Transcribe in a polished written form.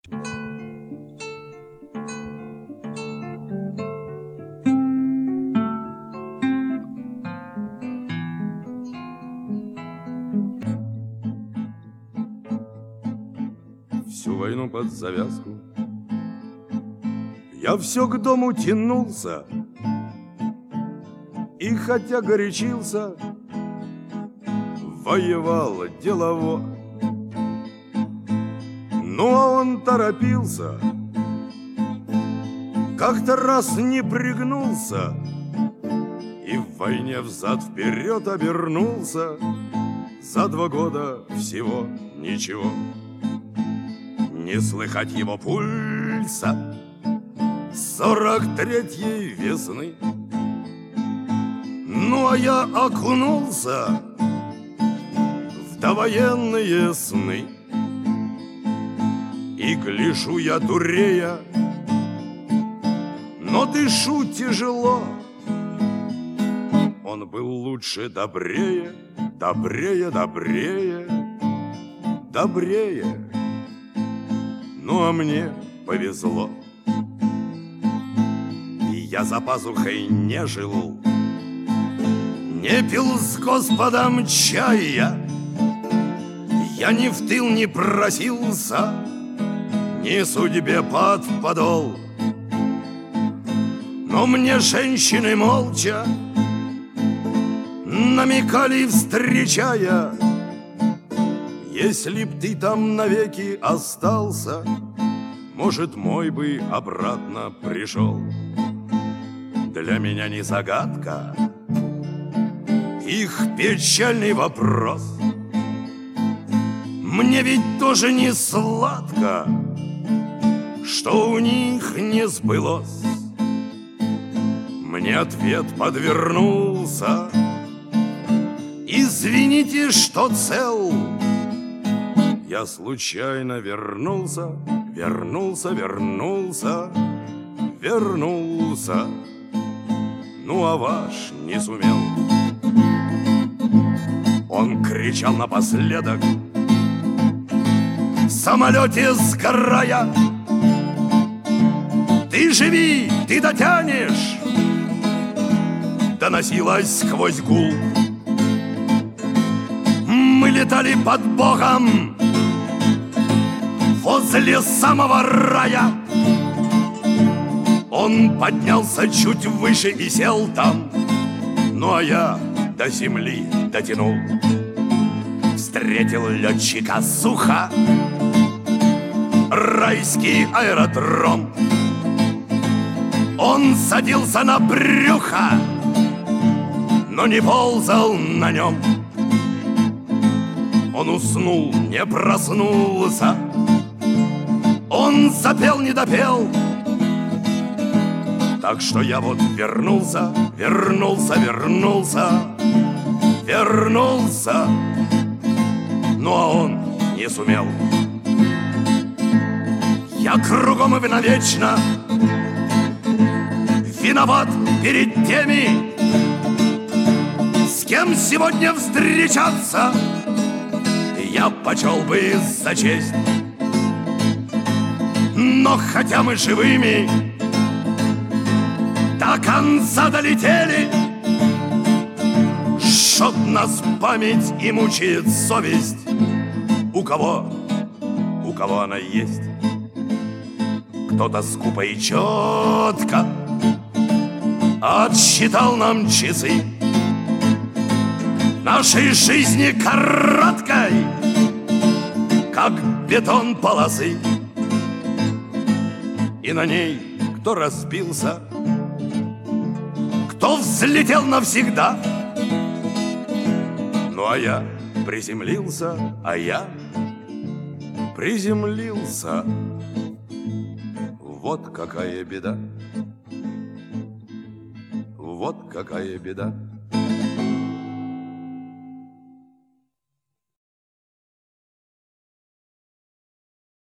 Всю войну под завязку я все к дому тянулся, и хотя горячился, воевал делово. Ну а он торопился, как-то раз не пригнулся и в войне взад-вперед обернулся. За 2 года всего ничего. Не слыхать его пульса 43-й весны. Ну а я окунулся в довоенные сны. И гляжу я дурея, но дышу тяжело. Он был лучше, добрее, добрее, добрее, добрее. Ну а мне повезло. И я за пазухой не жил, не пил с Господом чая. Я ни в тыл не просился, ни судьбе под подол. Но мне женщины молча намекали, встречая: если б ты там навеки остался, может, мой бы обратно пришел. Для меня не загадка их печальный вопрос. Мне ведь тоже не сладко, что у них не сбылось. Мне ответ подвернулся: извините, что цел. Я случайно вернулся, вернулся, вернулся, вернулся. Ну а ваш не сумел. Он кричал напоследок, в самолете сгорая: ты живи, ты дотянешь. Доносилось сквозь гул. Мы летали под Богом возле самого рая. Он поднялся чуть выше и сел там. Ну а я до земли дотянул. Встретил летчика сухо, райский аэродром. Он садился на брюхо, но не ползал на нем. Он уснул, не проснулся. Он запел, не допел. Так что я вот вернулся, вернулся, вернулся, вернулся. Ну а он не сумел. Я кругом и навечно виноват перед теми, с кем сегодня встречаться я почел бы за честь. Но хотя мы живыми до конца долетели, жжет нас память и мучает совесть. У кого она есть. Кто-то скупо и четко отсчитал нам часы нашей жизни короткой, как бетон полосы. И на ней кто разбился, кто взлетел навсегда. Ну а я приземлился, приземлился. Вот какая беда, вот какая беда.